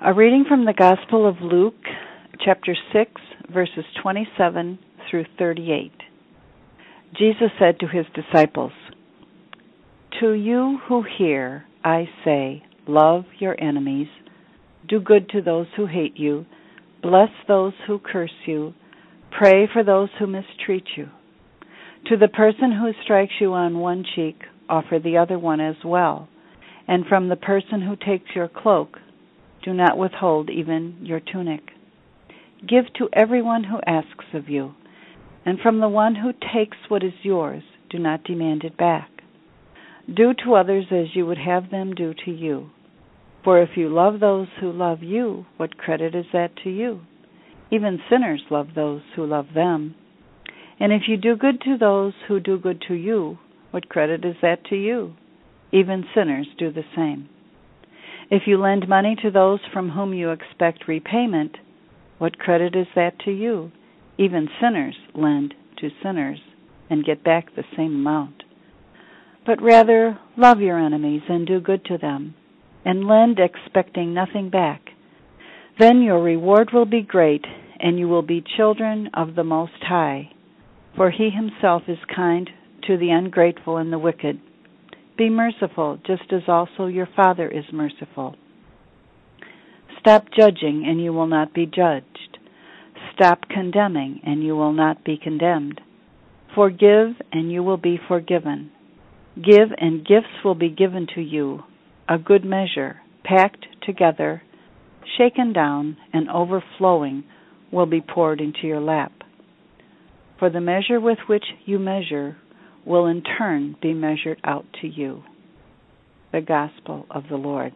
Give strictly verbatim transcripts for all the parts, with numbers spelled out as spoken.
A reading from the Gospel of Luke, chapter six, verses twenty-seven through thirty-eight. Jesus said to his disciples, "To you who hear, I say, love your enemies, do good to those who hate you, bless those who curse you, pray for those who mistreat you. To the person who strikes you on one cheek, offer the other one as well, and from the person who takes your cloak, do not withhold even your tunic. Give to everyone who asks of you, and from the one who takes what is yours, do not demand it back. Do to others as you would have them do to you. For if you love those who love you, what credit is that to you? Even sinners love those who love them. And if you do good to those who do good to you, what credit is that to you? Even sinners do the same. If you lend money to those from whom you expect repayment, what credit is that to you? Even sinners lend to sinners and get back the same amount. But rather, love your enemies and do good to them, and lend expecting nothing back. Then your reward will be great, and you will be children of the Most High, for He Himself is kind to the ungrateful and the wicked. Be merciful, just as also your Father is merciful. Stop judging, and you will not be judged. Stop condemning, and you will not be condemned. Forgive, and you will be forgiven. Give, and gifts will be given to you, a good measure, packed together, shaken down, and overflowing will be poured into your lap. For the measure with which you measure will in turn be measured out to you." The Gospel of the Lord.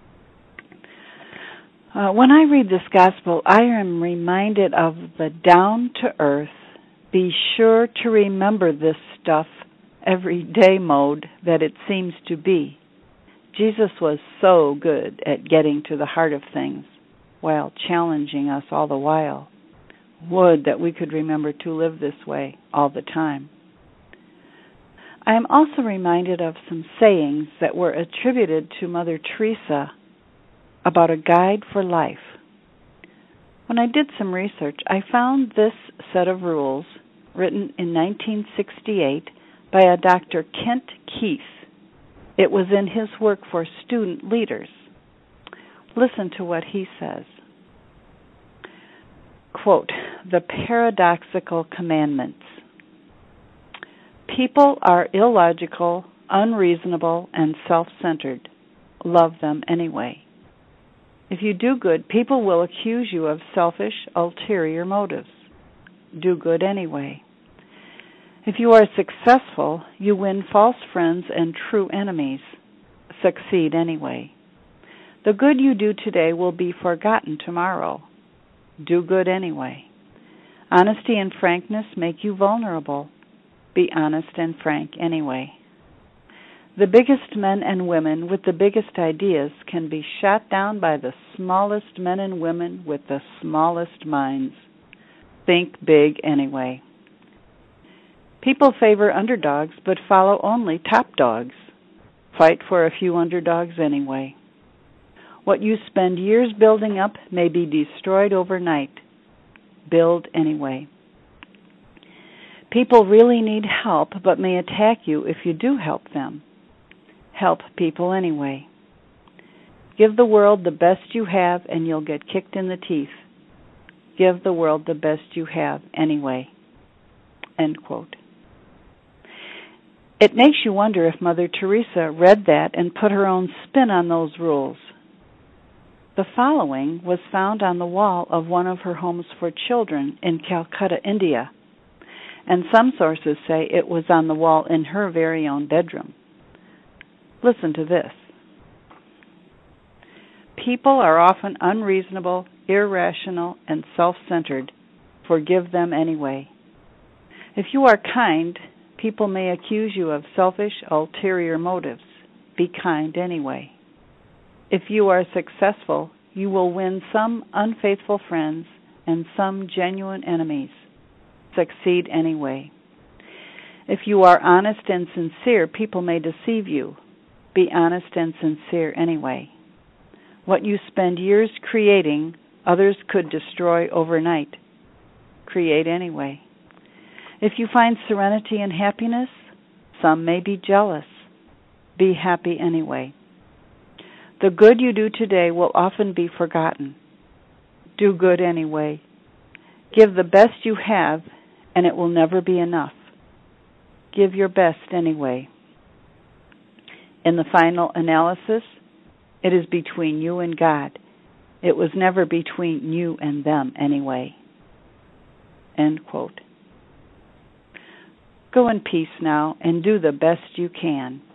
Uh, when I read this Gospel, I am reminded of the down-to-earth, be sure to remember this stuff everyday mode that it seems to be. Jesus was so good at getting to the heart of things while challenging us all the while. Would that we could remember to live this way all the time. I am also reminded of some sayings that were attributed to Mother Teresa about a guide for life. When I did some research, I found this set of rules written in nineteen sixty-eight by a Doctor Kent Keith. It was in his work for student leaders. Listen to what he says. Quote, "The paradoxical commandments. People are illogical, unreasonable, and self-centered. Love them anyway. If you do good, people will accuse you of selfish, ulterior motives. Do good anyway. If you are successful, you win false friends and true enemies. Succeed anyway. The good you do today will be forgotten tomorrow. Do good anyway. Honesty and frankness make you vulnerable. Be honest and frank anyway. The biggest men and women with the biggest ideas can be shot down by the smallest men and women with the smallest minds. Think big anyway. People favor underdogs but follow only top dogs. Fight for a few underdogs anyway. What you spend years building up may be destroyed overnight. Build anyway. People really need help but may attack you if you do help them. Help people anyway. Give the world the best you have and you'll get kicked in the teeth. Give the world the best you have anyway." End quote. It makes you wonder if Mother Teresa read that and put her own spin on those rules. The following was found on the wall of one of her homes for children in Calcutta, India, and some sources say it was on the wall in her very own bedroom. Listen to this. "People are often unreasonable, irrational, and self-centered. Forgive them anyway. If you are kind, people may accuse you of selfish, ulterior motives. Be kind anyway. If you are successful, you will win some unfaithful friends and some genuine enemies. Succeed anyway. If you are honest and sincere, people may deceive you. Be honest and sincere anyway. What you spend years creating, others could destroy overnight. Create anyway. If you find serenity and happiness, some may be jealous. Be happy anyway. The good you do today will often be forgotten. Do good anyway. Give the best you have, and it will never be enough. Give your best anyway. In the final analysis, it is between you and God. It was never between you and them anyway. End quote. Go in peace now and do the best you can.